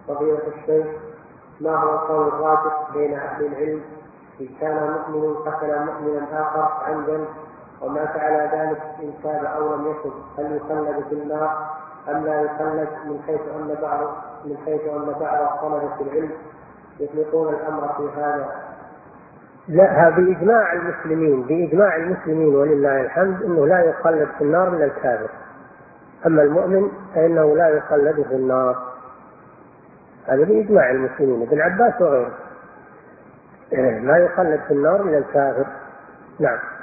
فضيلة الشيخ، ما هو القول الراجح بين أهل العلم إن كان مؤمن قتل مؤمنا آخر عمدا ومات على ذلك إن تاب أو لم يتب، هل يخلد في النار أم لا يخلد، من حيث أن بعض طلبة العلم يطلقون الأمر في هذا؟ لا، بإجماع المسلمين ولله الحمد أنه لا يخلد في النار إلا الكافر، أما المؤمن فإنه لا يخلد في النار، هذا بإجماع المسلمين، ابن عباس وغيره، لا يخلد في النار إلا الكافر. نعم.